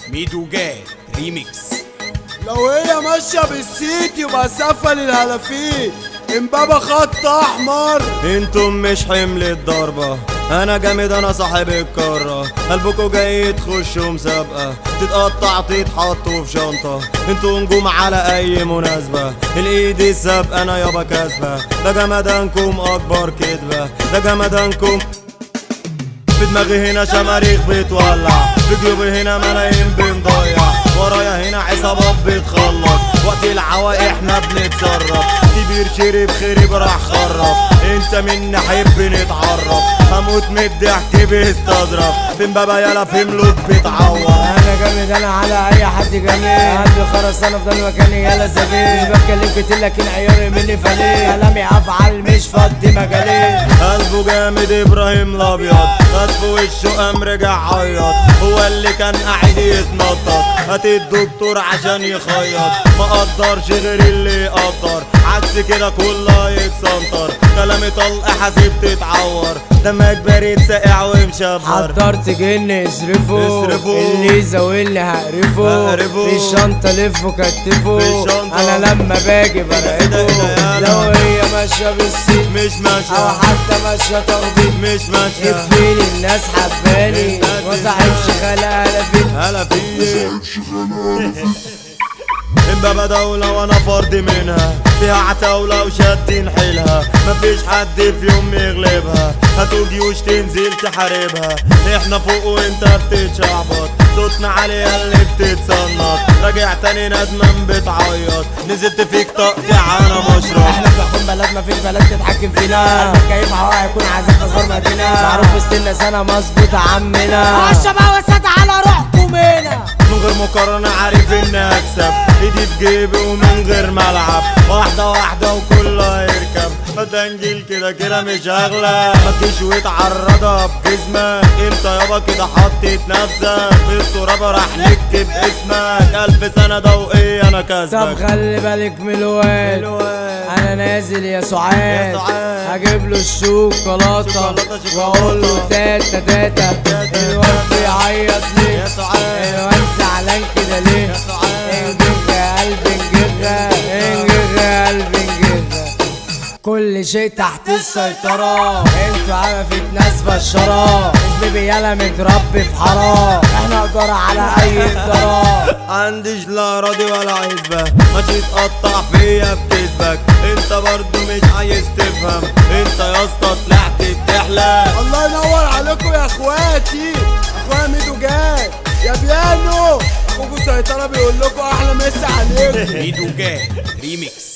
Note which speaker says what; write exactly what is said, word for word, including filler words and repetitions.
Speaker 1: ميدو جاي ريميكس.
Speaker 2: لو هي ماشية بالسيت يبقى سفل الهلافين، امبابة خط احمر.
Speaker 3: انتم مش حمل الضربة، انا جامد انا صاحب الكرة. قلبكوا جاي تخشوا مسابقة، تتقطع تتحطوا في شنطة. انتوا نجوم على اي مناسبة، الايد السابقة انا يابا كاسبة. ده جمدانكم اكبر كدبة، ده جمدانكم. في دماغي هنا شماريخ بتولع، في جيوبي هنا ملايين بنضيع، ورايا هنا عصابات بتخلص. وقت العوا احنا بنتصرف، كبير شرب خرب راح خرف. انت منا حب نتعرف، هموت من الضحك بيستظرف. في امبابة يالا في ملوك بتعور.
Speaker 4: انا جامد انا على اي حد جميل، قلبي خرس انا افضل مكاني يالا سبيل. مش بتكلم كتير لكن عياري مني فليل، كلامي افعال مش فضي مجالين.
Speaker 3: قلبه جامد ابراهيم الابيض، خد في وشه قام رجع عيط. هو اللي كان قاعد يتنطط، هات الدكتور عشان يخيط. ما قدرش غير اللي يقدر، عكس كده كله يتسنطر. كلامي طلق حاسب تتعور، دمك بارد ساقع ومشبر.
Speaker 4: حضرت جن اصرفه،
Speaker 3: اصرفه.
Speaker 4: اللي يزاولني هقرفه.
Speaker 3: هقرفه.
Speaker 4: في الشنطة لفه كتفه،
Speaker 3: في الشنطة.
Speaker 4: انا لما باجي برعبه. لو هي ماشية بالسيت
Speaker 3: مش ماشية،
Speaker 4: او حتى ماشية تخبيط
Speaker 3: مش ماشية.
Speaker 4: يكفيني الناس حباني،
Speaker 3: الناس
Speaker 4: وصاحبش خلا هلافين.
Speaker 3: هلا فيه امبابة دولة وانا فرد منها، فيها عتاولة وشادين حيلها. مفيش حد في يوم يغلبها، هاتوا جيوش تنزل تحاربها. احنا فوق وانت بتتشعبط، صوتنا عليها اللي بتتصنط. راجع تاني ندمان بتعيط، نزلت فيك تقطيع انا مشرب.
Speaker 4: احنا بنحكم بلد مفيش بلد تتحكم فينا، قلبك كيف هوا هيكون عذاب اصغر مدينة. معروف وسطنا سنة مظبوط عمنا، الشباب وساد على روحكم هنا.
Speaker 3: من غير مقارنة عارف اني اكسب، ايدي في جيبي ومن غير ملعب. واحدة واحدة وكله يركب، فتنجيل كده كده مش اغلى. متجيش وتعرضها بجسمك، انت يابا كده حطيت نفسك في التراب. راح نكتب اسمك الف سنة ضوئية انا
Speaker 4: طب
Speaker 3: كسبك.
Speaker 4: خلي بالك من الواد، انا نازل يا سعاد،
Speaker 3: يا سعاد.
Speaker 4: هجيب له الشوكولاتة
Speaker 3: شوكولاتة شوكولاتة.
Speaker 4: واقول له تاتا تاتا. الواد بيعيط ليه؟
Speaker 3: يا سعاد.
Speaker 4: الواد زعلان كده ليه؟
Speaker 3: يا سعاد.
Speaker 4: انجغ يا قلبي انجغ، انجغ يا قلبي انجغ. كل شيء تحت السيطرة، انتوا عرفت ناس فشرة. مش بيبي يالا متربي في حرام، احنا قدرة على اي اضطراب.
Speaker 3: عنديش لا راضي ولا عزبة، ماشي تقطع فيا بكذبك. انت برضو مش عايز تفهم، انت يا اسطى طلعت بتحلم.
Speaker 2: الله ينور عليكم يا اخواتي، اخويا ميدو جاي يا بيانو. اخوكوا سيطرة بيقول لكم احلى مسا عليكم.
Speaker 1: ميدو جاي ريميكس.